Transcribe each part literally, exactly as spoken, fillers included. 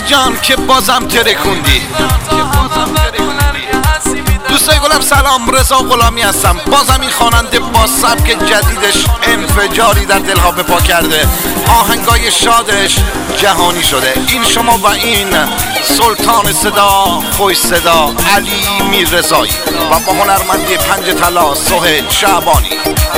جان که بازم ترکوندی. دوستای گلم سلام، رضا غلامی هستم. بازم این خواننده با سبک جدیدش انفجاری در دلها به پا کرده، آهنگای شادش جهانی شده. این شما و این سلطان صدا، خوش صدا علی میررضایی و با هنرمندی پنج طلا سهیل شعبانی.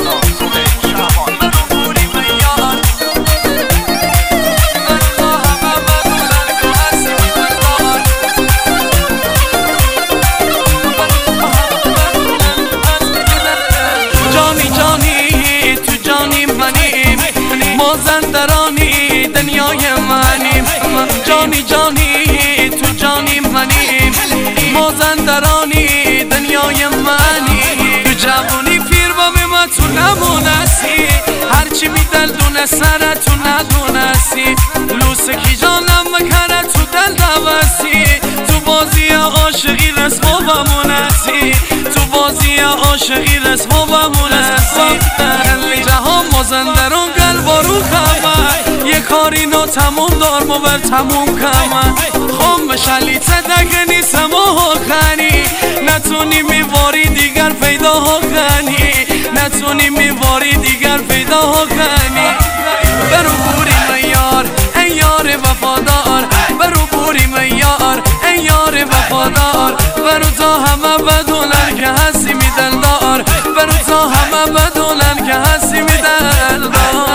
مازندرانی دنیای منیم، جانی جانی تو جانی منیم، مازندرانی دنیای منیم. تو جوانی پیر با ما تو نمونستی، هرچی می دل دونه سر تو ندونستی، لوسکی جانم مکره تو دل دوستی، تو بازی عاشقی رسم و بمونستی، تو بازی عاشقی رسم و بمونستی. کلی جهان مازندران بارو خمه یه کاری نو تموم دار مو بر تموم کمه خم شلیته دگه نیستم و خنی، نتونی میواری دیگر پیدا کنی، نتونی میواری دیگر پیدا کنی. برو بوری میار ای یار وفادار، برو بوری میار ای یار وفادار، برو تا همه بدونن که هستی می دلدار، برو تا همه بدونن که هستی می دلدار.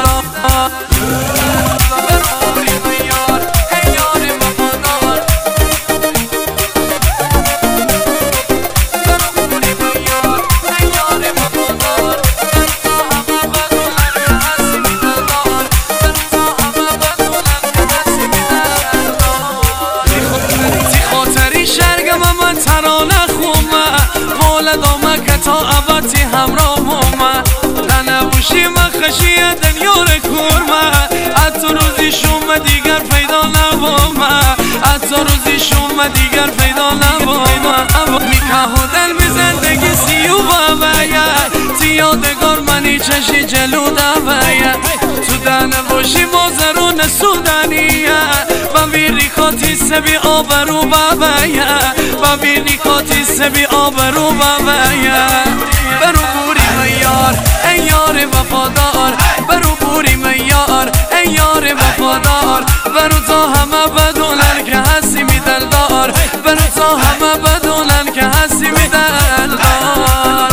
ترانه خومه ولد آمه تا ابدی همراه مومه ننبوشی مخشی دنیار کورمه حتی روزی شومه دیگر پیدا نبومه، حتی روزی شومه دیگر پیدا نبومه. میکه دل بی زندگی سیو بابایه تی یادگار منی چشی جلو دوایه، تو دنبوشی مازرون سودانیه و بیری کاتی سبی آبرو بابایه، و بیری کاتی سبی آبرو بابایه. برو بوری میار ای یار وفادار، برو بوری میار ای یار وفادار، برو تا همه بدونن که هستی می دلدار، برو تا همه بدونن که هستی می دلدار.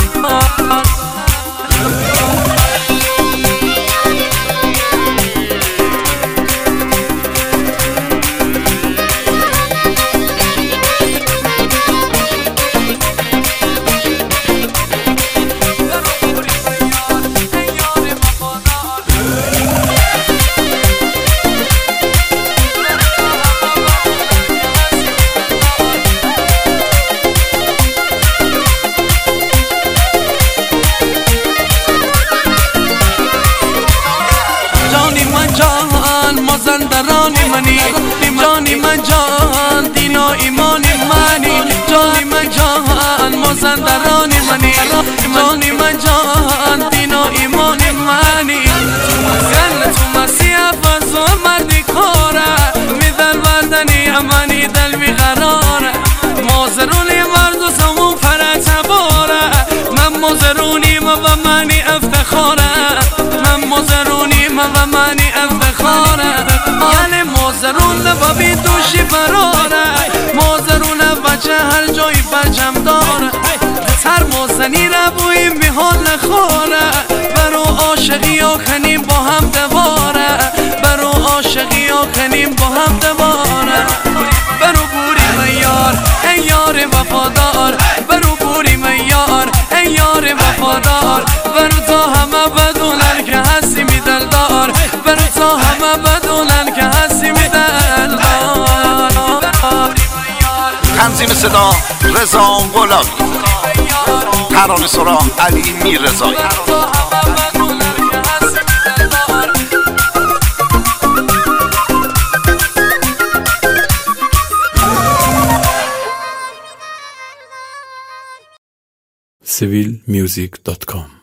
مازندرانی منی، جانی من جان دین و ایمان منی، جانی من جان مازندرانی منی، جانی من جان دین و ایمان منی. زن تو مسیح فرز و مردی کاره میدل بدنی امانی دل بیقراره، مازرونی مرد و سمون فرت باره، من مازرونی و منی افتخاره، من مازرونی و منی افتخاره. یعنی مازرون لبابی دوشی فراره، مازرون بچه هر جایی بچم داره، تر مازنی ربویم بی حال نخوره، برو عاشقی آخنیم با هم دواره، برو عاشقی آخنیم با هم دواره. برو بوری میار ای یار وفادار، برو بوری میار ای یار وفادار، برو تا همه بدونن که هستی می دلدار، برو تا همه بدونن که هستی می دلدار. تنظیم صدا رضا غلامی، ترانه سرا علی میررضایی. سیویل میوزیک دات کام